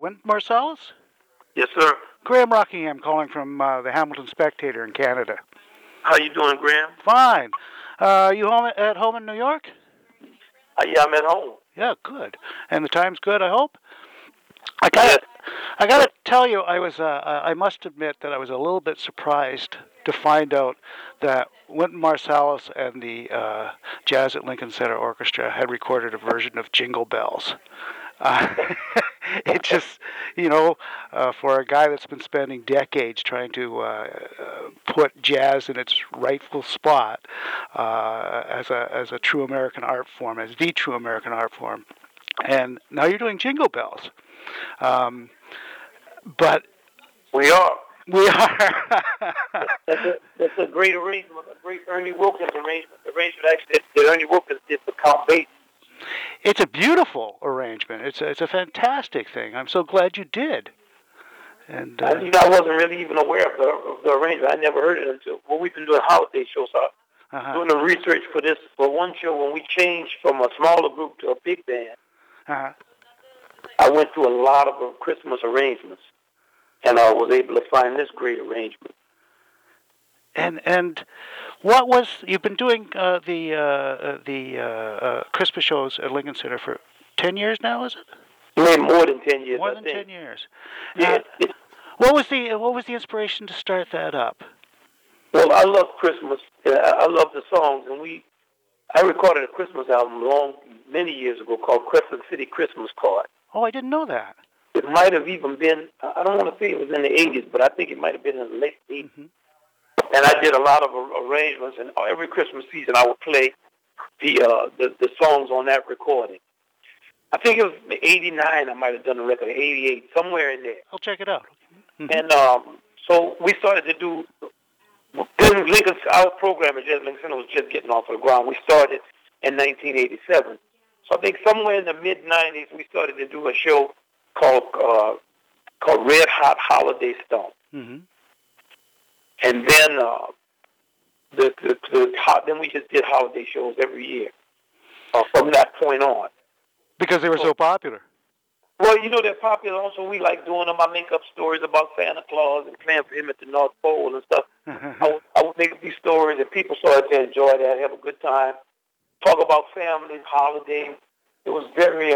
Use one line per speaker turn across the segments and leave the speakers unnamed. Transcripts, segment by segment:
Wynton Marsalis?
Yes, sir.
Graham Rockingham calling from the Hamilton Spectator in Canada.
How you doing, Graham?
Fine. You at home in New York?
Yeah, I'm at home.
Yeah, good. And the time's good, I hope? I gotta tell you, I must admit that I was a little bit surprised to find out that Wynton Marsalis and the Jazz at Lincoln Center Orchestra had recorded a version of Jingle Bells. It just, for a guy that's been spending decades trying to put jazz in its rightful spot as a true American art form, as the true American art form, and now you're doing Jingle Bells. But
we are.
That's
a great arrangement, a great Ernie Wilkins arrangement. The arrangement actually that Ernie Wilkins did for Count Basie.
It's a beautiful arrangement. It's a fantastic thing. I'm so glad you did. And
I wasn't really even aware of the arrangement. I never heard it until we've been doing holiday shows. Doing the research for this for one show when we changed from a smaller group to a big band. I went through a lot of Christmas arrangements, and I was able to find this great arrangement.
And what was you've been doing the Christmas shows at Lincoln Center for 10 years now? Is it?
Maybe more than 10 years.
More than 10 years.
Yeah.
What was the inspiration to start that up?
Well, I love Christmas. I love the songs, and I recorded a Christmas album many years ago called Crescent City Christmas Card.
Oh, I didn't know that.
It might have even been, I don't want to say it was in the 80s, but I think it might have been in the late 80s. Mm-hmm. And I did a lot of arrangements, and every Christmas season I would play the songs on that recording. I think it was 89 I might have done the record, 88, somewhere in there.
I'll check it out. Mm-hmm.
And so we started to do, our program at Jazz Lincoln Center was just getting off of the ground. We started in 1987. So I think somewhere in the mid-90s we started to do a show called Red Hot Holiday Stomp. Mm-hmm. And then then we just did holiday shows every year from that point on.
Because they were so popular.
Well, they're popular. Also, we like doing them. I make up stories about Santa Claus and playing for him at the North Pole and stuff. I would make up these stories, and people started to enjoy that, have a good time, talk about families, holidays. It was very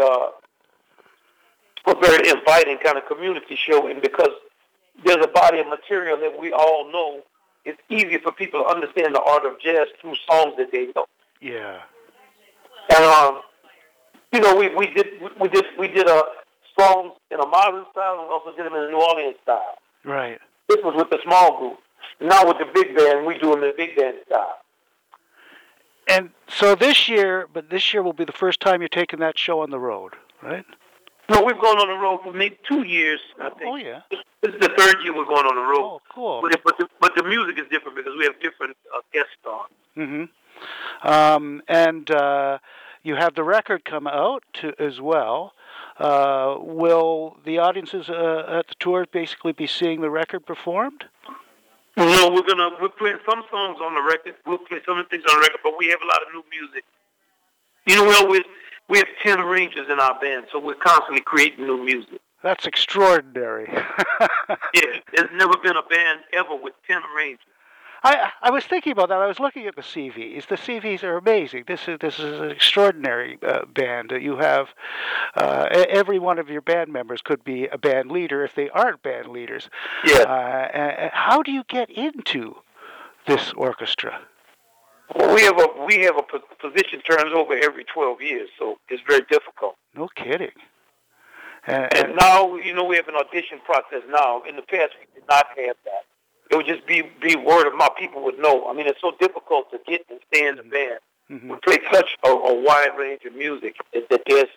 inviting kind of community show, and because there's a body of material that we all know, it's easy for people to understand the art of jazz through songs that they know.
Yeah.
And we did songs in a modern style, and we also did them in a New Orleans style.
Right.
This was with the small group. Now with the big band, we do them in the big band style.
And so this year will be the first time you're taking that show on the road, right?
No, we've gone on the road for maybe 2 years, I think.
Oh, yeah.
This is the third year we're going on the road.
Oh, cool.
But the music is different because we have different guest stars.
Mm-hmm. And you have the record come out as well. Will the audiences at the tour basically be seeing the record performed?
No, we're playing some songs on the record. We'll play some of the things on the record, but we have a lot of new music. We have 10 arrangers in our band, so we're constantly creating new music.
That's extraordinary.
Yeah, there's never been a band ever with 10 arrangers.
I was thinking about that. I was looking at the CVs. The CVs are amazing. This is an extraordinary band. You have every one of your band members could be a band leader if they aren't band leaders.
Yeah.
How do you get into this orchestra?
Well, we have a position turns over every 12 years, so it's very difficult.
No kidding.
And now, we have an audition process now. In the past, we did not have that. It would just be word of mouth. People would know. I mean, it's so difficult to get and stay in the band. Mm-hmm. We play such a wide range of music that there's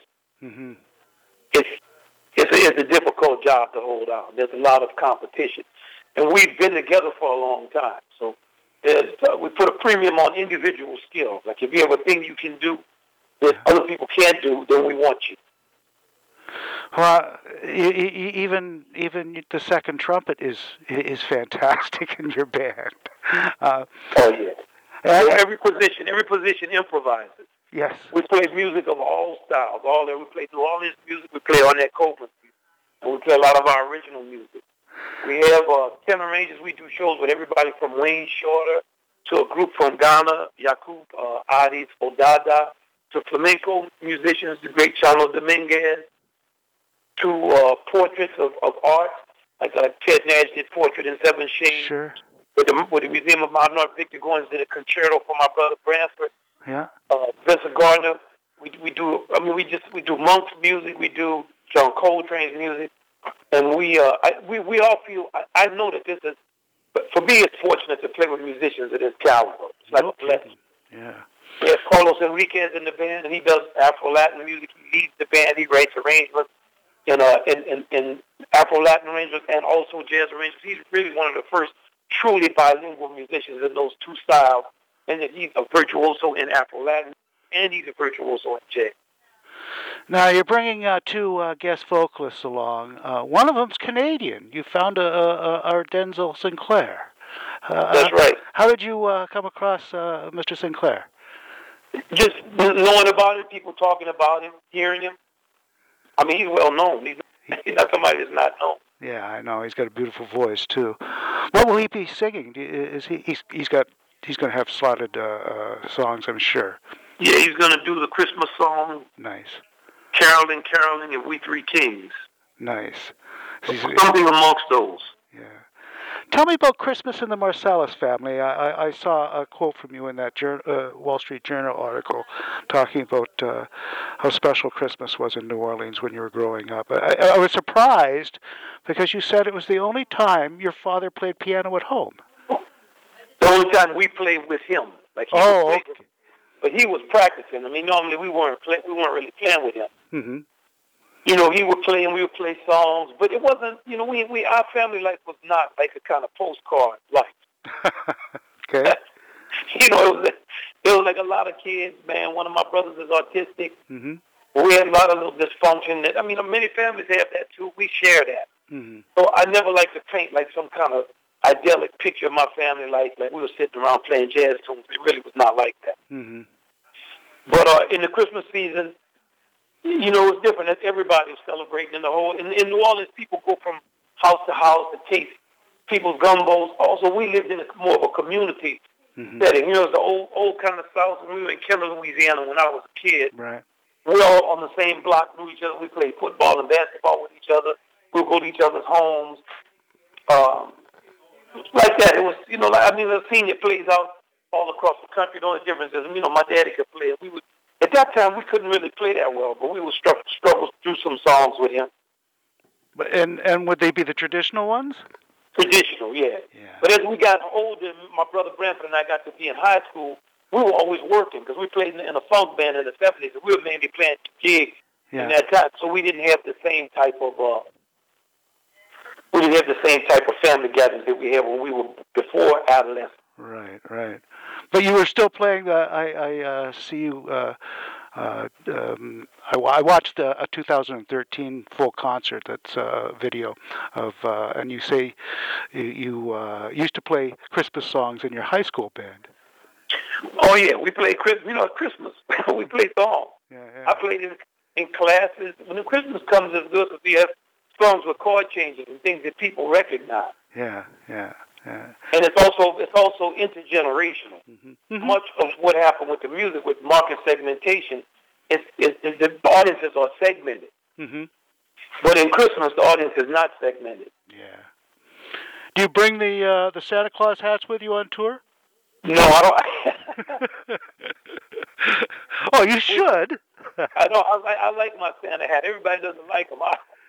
it's a difficult job to hold out. There's a lot of competition, and we've been together for a long time. So we put a premium on individual skills. Like if you have a thing you can do that other people can't do, then we want you.
Well, even the second trumpet is fantastic in your band.
Oh yeah. Every position improvises.
Yes.
We play music of all styles. We play New Orleans music. We play on that Copeland music. and we play a lot of our original music. We have tenor ranges. We do shows with everybody from Wayne Shorter to a group from Ghana, Yakub Adis Odada, to flamenco musicians, the great Chano Dominguez, to portraits of art, like Ted Nash did Portrait in Seven Shades.
Sure.
With the Museum of Modern Art, Victor Goins did a concerto for my brother Branford.
Yeah.
Vincent Gardner. We do Monk's music. We do John Coltrane's music, and we all feel. I know that this is. But for me, it's fortunate to play with musicians of this caliber. It's like a blessing.
Yeah.
We have Carlos Enriquez in the band, and he does Afro-Latin music. He leads the band. He writes arrangements in Afro-Latin arrangements and also jazz arrangements. He's really one of the first truly bilingual musicians in those two styles. And he's a virtuoso in Afro-Latin, and he's a virtuoso in jazz.
Now, you're bringing two guest vocalists along. One of them's Canadian. You found our Denzel Sinclair.
That's right.
How did you come across Mr. Sinclair?
Just knowing about it, people talking about him, hearing him. I mean, he's well known. He's not somebody that's not known.
Yeah, I know. He's got a beautiful voice too. What will he be singing? Is he's going to have slotted songs, I'm sure.
Yeah, he's going to do the Christmas song.
Nice.
Carolyn, Carolyn, and We Three Kings.
Nice.
Something amongst those.
Yeah. Tell me about Christmas in the Marsalis family. I saw a quote from you in that Wall Street Journal article talking about how special Christmas was in New Orleans when you were growing up. I was surprised because you said it was the only time your father played piano at home.
The only time we played with him. Like he
okay.
But he was practicing. I mean, normally we weren't really playing with him.
Mm-hmm.
You know, he would play and we would play songs, but it wasn't. You know, our family life was not like a kind of postcard life.
Okay.
You know, it was like a lot of kids. Man, one of my brothers is autistic.
Mm-hmm.
We had a lot of little dysfunction. I mean, many families have that too. We share that.
Mm-hmm. So
I never like to paint like some kind of idyllic picture of my family life, like we were sitting around playing jazz tunes. It really was not like that.
Mm-hmm.
But in the Christmas season, you know, it's different. Everybody's celebrating in in New Orleans, people go from house to house to taste people's gumbos. Also, we lived in more of a community setting. You know, it's the old kind of South. When we were in Keller, Louisiana, when I was a kid,
right.
We were all on the same block, knew each other. We played football and basketball with each other. We would go to each other's homes. Like that. It was, you know, like, I mean, the senior plays out all across the country. The only difference is, you know, my daddy could play. We would. At that time, we couldn't really play that well, but we would struggle through some songs with him.
But and would they be the traditional ones?
Traditional, yeah. But as we got older, my brother Branford and I got to be in high school. We were always working because we played in a funk band in the 70s, and we were mainly playing gigs in that time. So we didn't have the same type of family gatherings that we had when we were before adolescence.
Right, right. But you were still playing. I see you. I watched a 2013 full concert. That's a video of, and you say you used to play Christmas songs in your high school band.
Oh yeah, we played Christmas. You know, Christmas. We played songs.
Yeah.
I played in classes. When the Christmas comes, it's good because we have songs with chord changes and things that people recognize.
Yeah.
And it's also intergenerational. Mm-hmm. Much of what happened with the music, with market segmentation, is the audiences are segmented. Mm-hmm. But in Christmas, the audience is not segmented.
Yeah. Do you bring the Santa Claus hats with you on tour?
No, I don't.
Oh, you should.
I don't. I like my Santa hat. Everybody doesn't like them.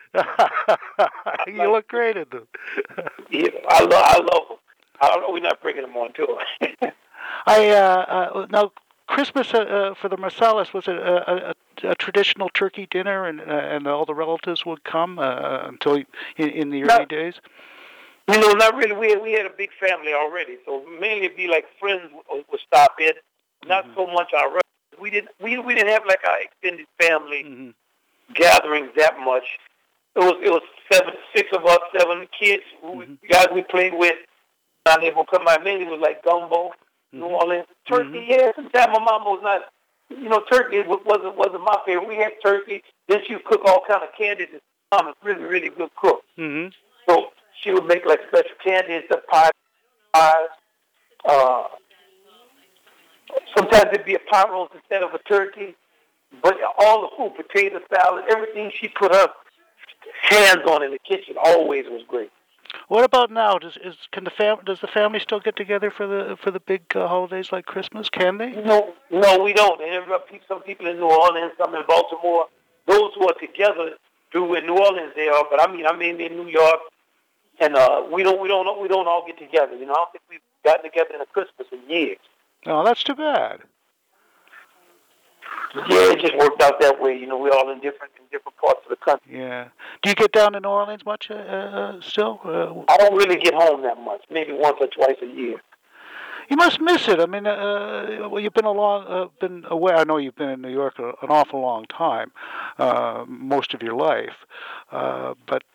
You look great in them.
Yeah, I love them. We're not bringing them on tour.
Now Christmas for the Marsalis, was it a traditional turkey dinner, and all the relatives would come until in the early days?
You know, not really. We had a big family already, so mainly it'd be like friends would stop in. Not so much our relatives. We didn't have like our extended family gatherings that much. It was 6 of us, 7 kids, guys we played with. They would come by. Mainly it was like gumbo, New Orleans, turkey. Yeah, sometimes my mama was not. You know, turkey wasn't my favorite. We had turkey. Then she would cook all kind of candies. mom is really, really good cook.
Mm-hmm.
So she would make like special candies, the pies. Uh, Sometimes it'd be a pot roast instead of a turkey. But all the food, potato salad, everything she put her hands on in the kitchen always was great.
What about now? Does the family still get together for the big holidays like Christmas? Can they?
No, we don't. And there are some people in New Orleans, some in Baltimore. Those who are together do in New Orleans they are. But I'm in New York, and we don't all get together. You know, I don't think we've gotten together in a Christmas in years.
Oh, that's too bad.
Yeah, it just worked out that way. You know, we're all in different parts of the country.
Yeah. Do you get down to New Orleans much still?
I don't really get home that much. Maybe once or twice a year.
You must miss it. I mean, well, you've been been away. I know you've been in New York an awful long time, most of your life. But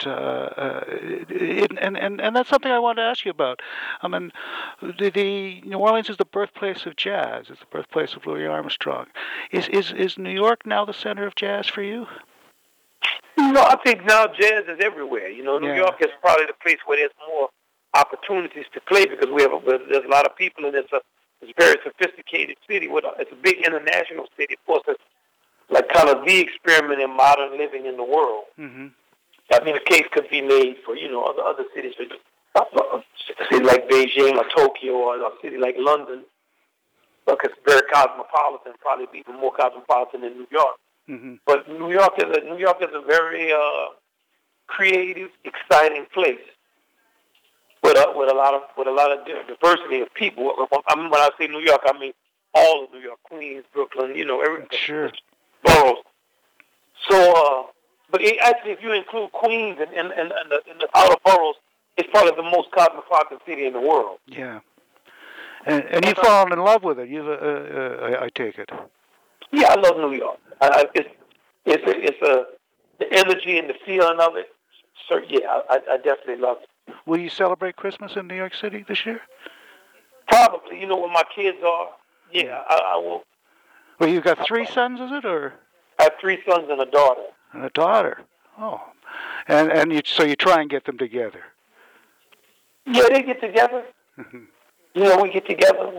and that's something I wanted to ask you about. I mean, the New Orleans is the birthplace of jazz. It's the birthplace of Louis Armstrong. Is New York now the center of jazz for you?
You know, I think now jazz is everywhere. You know, New York is probably the place where there's more opportunities to play because there's a lot of people and it's a very sophisticated city. It's a big international city. Of course, it's like kind of the experiment in modern living in the world.
Mm-hmm.
I mean, a case could be made for other cities, a city like Beijing or Tokyo or a city like London, because it's very cosmopolitan, probably even more cosmopolitan than New York.
Mm-hmm.
But New York is a very creative, exciting place. With a lot of diversity of people. I mean, when I say New York, I mean all of New York, Queens, Brooklyn, everything.
Sure.
Boroughs. So, but actually, if you include Queens and the outer boroughs, it's probably the most cosmopolitan city in the world.
Yeah. And you've fallen in love with it. I take it.
Yeah, I love New York. It's the energy and the feeling of it. So yeah, I definitely love it.
Will you celebrate Christmas in New York City this year?
Probably. Where my kids are. Yeah, I will.
Well, you've got 3 sons, is it, or?
I have 3 sons and a daughter.
And a daughter. Oh, and so you try and get them together.
Yeah, they get together. We get together.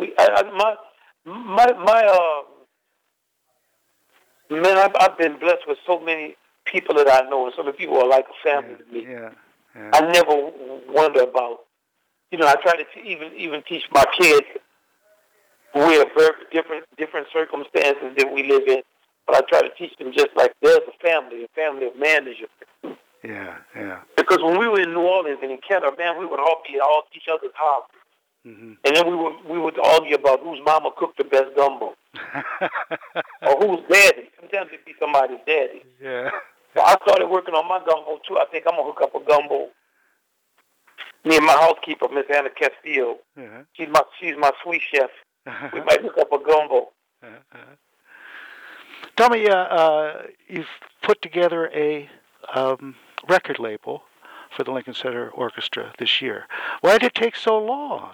I've been blessed with so many people that I know, and so many people are like a family to me.
Yeah.
I never wonder about, I try to even teach my kids. We have very different circumstances that we live in, but I try to teach them just like there's a family of managers.
Yeah.
Because when we were in New Orleans and in Canada, man, we would all be at each other's house. Mm-hmm. And then we would argue about whose mama cooked the best gumbo. Or who's daddy. Sometimes it'd be somebody's daddy.
Yeah.
So I started working on my gumbo too. I think I'm gonna hook up a gumbo. Me and my housekeeper, Miss Anna Castillo. Uh-huh. She's my sous chef. We might hook up a gumbo.
Tell me, you've put together a record label for the Lincoln Center Orchestra this year. Why did it take so long?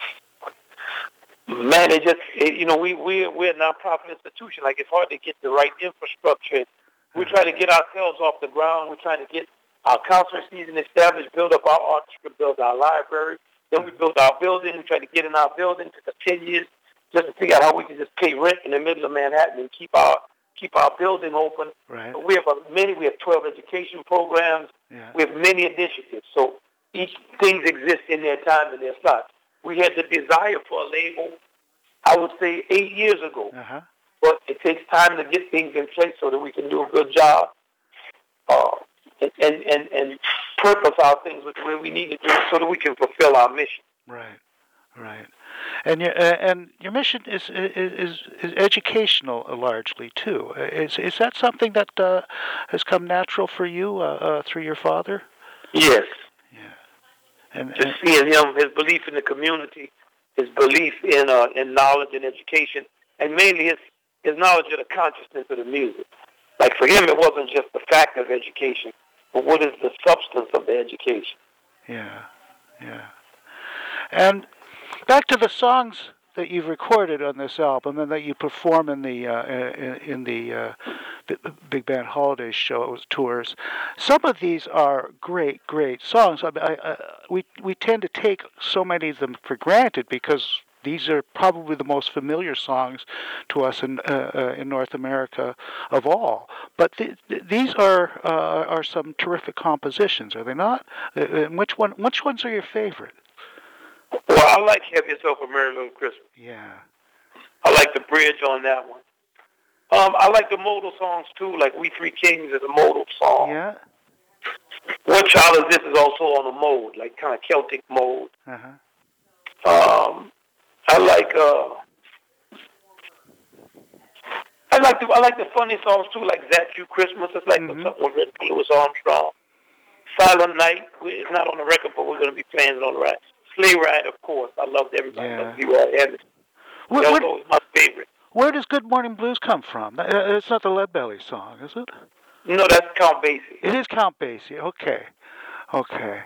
Man, we're a nonprofit institution. Like, it's hard to get the right infrastructure. We're trying to get ourselves off the ground. We're trying to get our concert season established, build up our orchestra, build our library. Then we built our building. We tried to get in our building. It took us 10 years just to figure out how we could just pay rent in the middle of Manhattan and keep our building open.
Right.
We have 12 education programs. Yeah. We have many initiatives. So each thing exists in their time and their slot. We had the desire for a label, I would say, 8 years ago.
Uh-huh.
But it takes time to get things in place so that we can do a good job and purpose our things with where we need to do so that we can fulfill our mission.
Right. And your mission is educational largely too. Is that something that has come natural for you through your father?
Yes.
Yeah. And
just seeing him, his belief in the community, his belief in knowledge and education, and mainly his knowledge of the consciousness of the music. Like, for him, it wasn't just the fact of education, but what is the substance of the education?
Yeah. And back to the songs that you've recorded on this album and that you perform in the big band holiday shows tours, some of these are great songs. We tend to take so many of them for granted because these are probably the most familiar songs to us in North America of all. But these are some terrific compositions, are they not? Which ones are your favorite?
Well, I like "Have Yourself a Merry Little Christmas."
Yeah.
I like the bridge on that one. I like the modal songs too, like "We Three Kings" is a modal song.
Yeah.
"What Child Is This" is also on a mode, like kind of Celtic mode. I like the funny songs too, like "That You Christmas." It's like something with Louis Armstrong. "Silent Night" it's not on the record, but we're going to be playing it on the ride. "Sleigh Ride," of course. I loved everybody.
Yeah.
That was my favorite.
Where does "Good Morning Blues" come from? It's not the Leadbelly song, is it?
No, that's Count Basie.
It is Count Basie. Okay.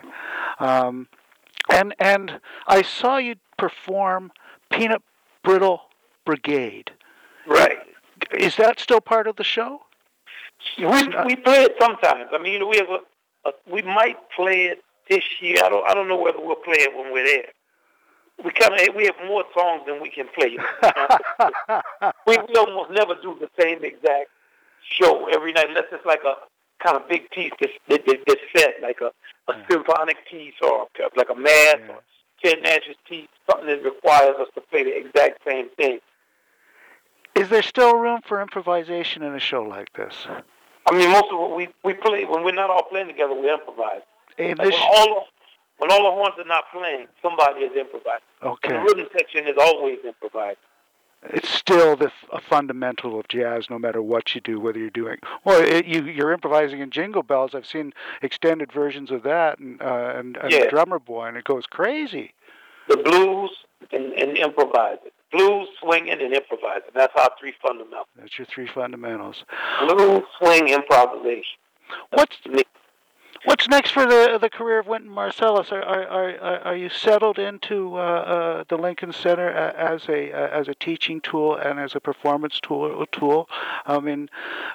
And I saw you perform "Peanut Brittle Brigade."
Right.
Is that still part of the show?
We play it sometimes. I mean, we have we might play it this year. I don't know whether we'll play it when we're there. We have more songs than we can play. We almost never do the same exact show every night unless it's like a kind of big piece that's set, like a symphonic piece or like a mass or Ted Nash's piece, something that requires us to play the exact same thing.
Is there still room for improvisation in a show like this?
I mean, most of what we play, when we're not all playing together, we improvise.
Like
when all the horns are not playing, somebody is improvising.
Okay.
And the rhythm section is always improvised.
It's still a fundamental of jazz, no matter what you do, whether you're doing... Well, you're improvising in Jingle Bells. I've seen extended versions of that, and the Drummer Boy, and it goes crazy.
The blues and improvising. Blues, swinging, and improvising. That's our three fundamentals.
That's your three fundamentals.
Blues, swing, improvisation.
What's next for the career of Wynton Marsalis? Are you settled into the Lincoln Center as a teaching tool and as a performance tool? I mean,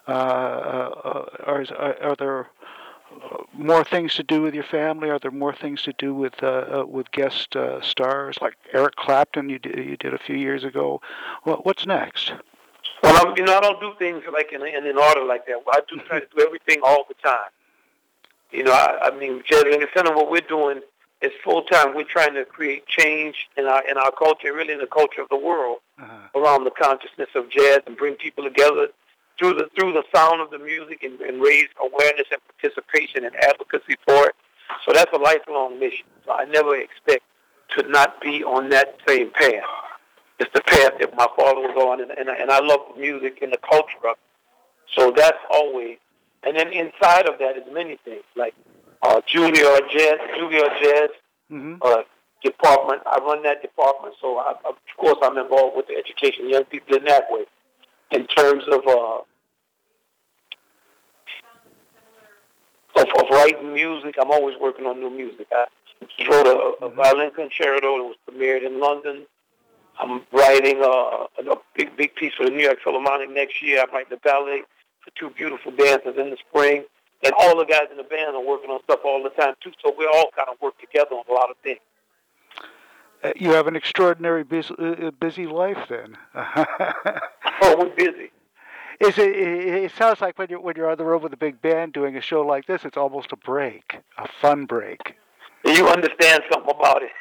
are there more things to do with your family? Are there more things to do with guest stars like Eric Clapton? You did a few years ago. What's next?
Well, I don't do things like in an order like that. I do try to do everything all the time. I mean, Jazz Lincoln Center, what we're doing is full time. We're trying to create change in our culture, really in the culture of the world, around the consciousness of jazz, and bring people together through the sound of the music, and raise awareness and participation and advocacy for it. So that's a lifelong mission. So I never expect to not be on that same path. It's the path that my father was on, and I love music and the culture of it. So that's always. And then inside of that is many things, like Juilliard Jazz department. I run that department, so of course I'm involved with the education of young people in that way. In terms of writing music, I'm always working on new music. I wrote a violin concerto that was premiered in London. I'm writing a big piece for the New York Philharmonic next year. I'm writing the ballet for two beautiful dancers in the spring. And all the guys in the band are working on stuff all the time, too, so we all kind of work together on a lot of things.
You have an extraordinary busy life, then.
Oh, we're busy.
It sounds like when you're on the road with a big band doing a show like this, it's almost a break, a fun break.
You understand something about it.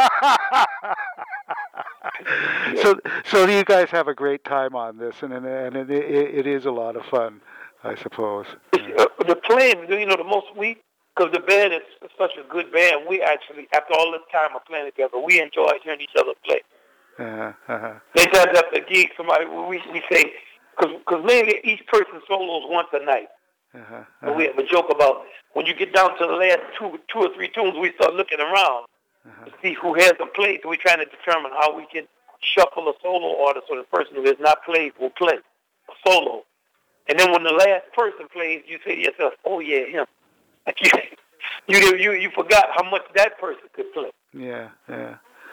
So you guys have a great time on this, and it is a lot of fun, I suppose.
The playing, because the band is such a good band, we actually, after all this time of playing together, we enjoy hearing each other play. Many times after a gig, we say, because mainly each person solos once a night. So we have a joke about when you get down to the last two or three tunes, we start looking around to see who hasn't played. So we're trying to determine how we can shuffle a solo order so the person who has not played will play a solo. And then when the last person plays, you say to yourself, "Oh yeah, him." You forgot how much that person could play.
Yeah.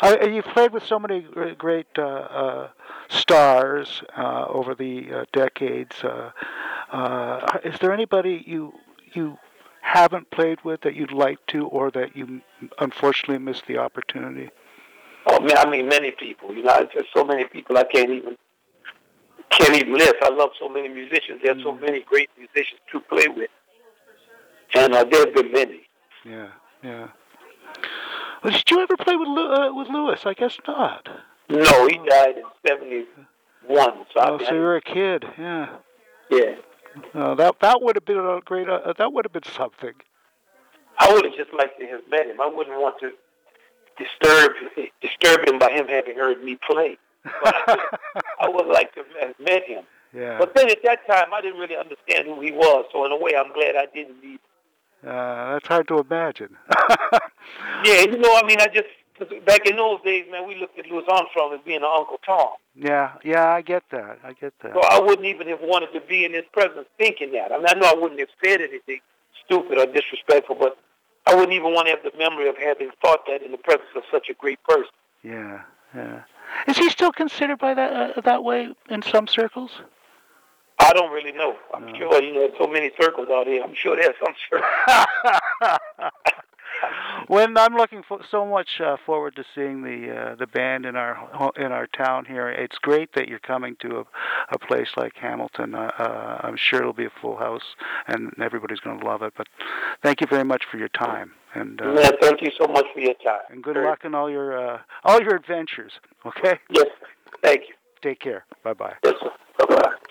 You've played with so many great stars over the decades. Is there anybody you haven't played with that you'd like to, or that you unfortunately missed the opportunity?
Oh man, I mean many people. You know, there's just so many people I can't even list. I love so many musicians. There's so many great musicians to play with, and there's been many.
Yeah, yeah. Well, did you ever play with Louis? I guess not.
No, he died in '71.
So you were a kid. Yeah.
Yeah.
That would have been a great. That would have been something.
I would have just liked to have met him. I wouldn't want to disturb him by him having heard me play. But I would like to have met him.
Yeah.
But then at that time, I didn't really understand who he was. So in a way, I'm glad I didn't meet him.
That's hard to imagine.
Yeah, you know, I mean, back in those days, man, we looked at Louis Armstrong as being an Uncle Tom.
Yeah, I get that.
So I wouldn't even have wanted to be in his presence thinking that. I mean, I know I wouldn't have said anything stupid or disrespectful, but I wouldn't even want to have the memory of having thought that in the presence of such a great person.
Yeah. Is he still considered by that way in some circles?
I don't really know. I'm sure, you know, there's so many circles out here. I'm sure there's some circles.
When I'm looking so much forward to seeing the band in our town here. It's great that you're coming to a place like Hamilton. I'm sure it'll be a full house and everybody's going to love it. But thank you very much for your time. And
thank you so much for your time.
And good luck in all your adventures. Okay.
Yes. Thank you.
Take care. Bye-bye.
Yes, sir. Bye-bye.